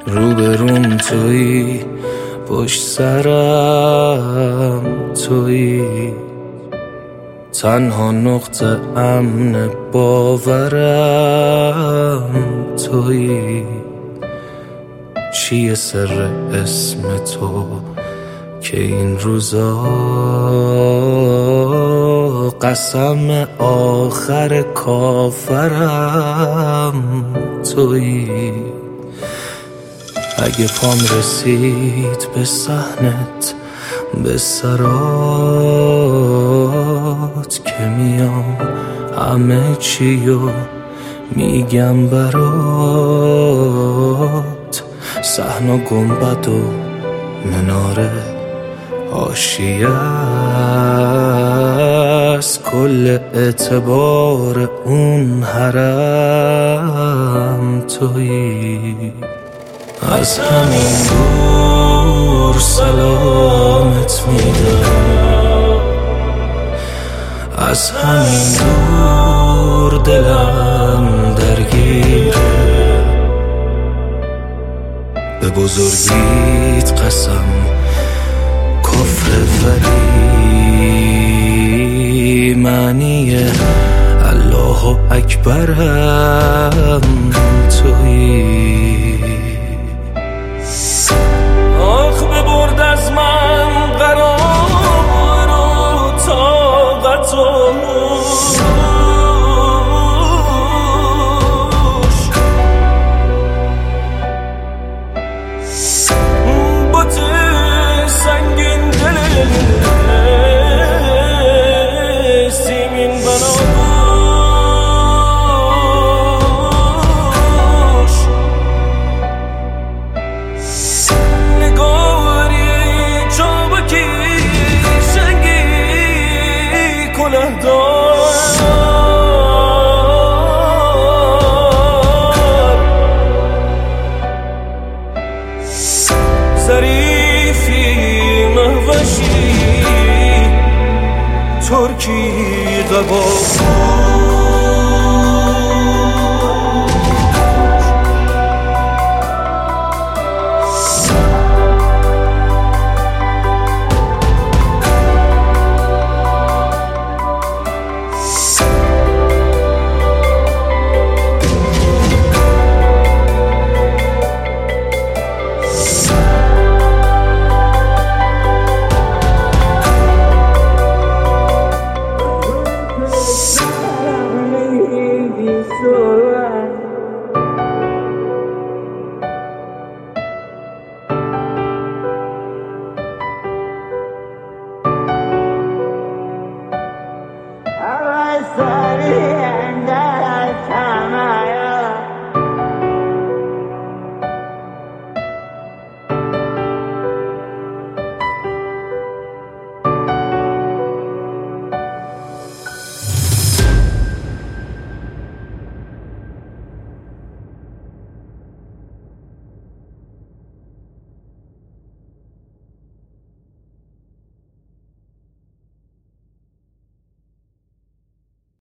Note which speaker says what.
Speaker 1: روبروم تویی، پشت سرم تویی، تنها نقطه امن باورم تویی. چیه سر اسم تو که این روزا قسم آخر کافرم تویی. اگه پام رسید به صحنت، به سرات که میام همه چیو میگم برات. صحن گنبد و مناره حاشیه است، کل اعتبار اون حرم تویی. از همین دور سلامت میدم، از همین دور دلم درگیره. به بزرگیت قسم کفر ولی معنی الله اکبرم تویی.